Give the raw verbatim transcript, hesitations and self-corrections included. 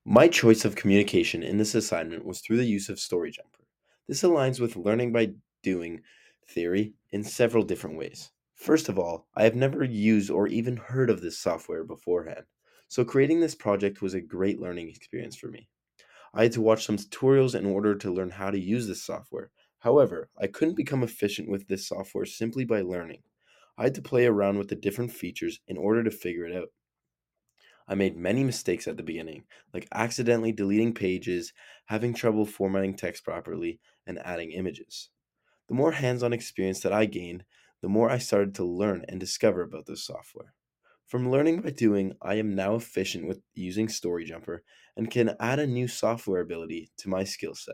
My choice of communication in this assignment was through the use of StoryJumper. This aligns with learning by doing theory in several different ways. First of all, I have never used or even heard of this software beforehand, so creating this project was a great learning experience for me. I had to watch some tutorials in order to learn how to use this software. However, I couldn't become efficient with this software simply by learning. I had to play around with the different features in order to figure it out. I made many mistakes at the beginning, like accidentally deleting pages, having trouble formatting text properly, and adding images. The more hands on experience that I gained, the more I started to learn and discover about this software. From learning by doing, I am now efficient with using StoryJumper and can add a new software ability to my skill set.